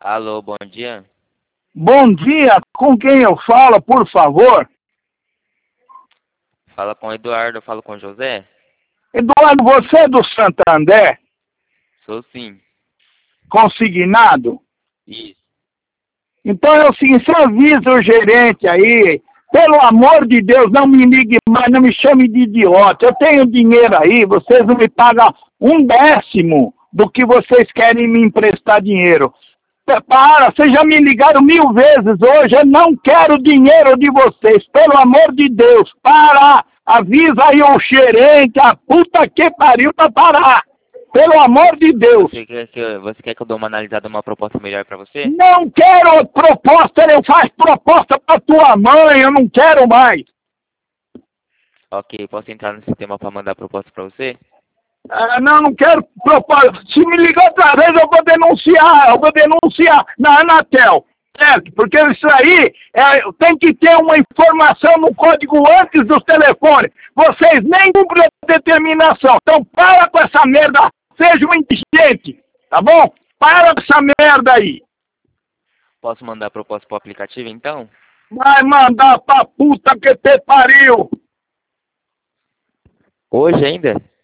Alô, bom dia. Bom dia, com quem eu falo, por favor? Fala com o Eduardo, eu falo com o José? Eduardo, você é do Santander, Sou sim. consignado? Isso. Então é o seguinte, você avisa o gerente aí, pelo amor de Deus, não me ligue mais, não me chame de idiota. Eu tenho dinheiro aí, vocês não me pagam 1/10 do que vocês querem me emprestar dinheiro. Para, vocês já me ligaram 1000 vezes hoje, eu não quero dinheiro de vocês, pelo amor de Deus, para, avisa aí o gerente, a puta que pariu pra parar, pelo amor de Deus. Você quer que eu dê uma analisada, uma proposta melhor pra você? Não quero proposta, eu faço proposta pra tua mãe, eu não quero mais. Ok, posso entrar no sistema pra mandar a proposta pra você? Não quero proposta. Se me ligar outra vez, eu vou denunciar na Anatel, certo? Porque isso aí tem que ter uma informação no código antes dos telefones. Vocês nem cumprem a determinação. Então para com essa merda, seja um inteligente, tá bom? Para com essa merda aí. Posso mandar a proposta pro aplicativo então? Vai mandar pra puta que te pariu. Hoje ainda?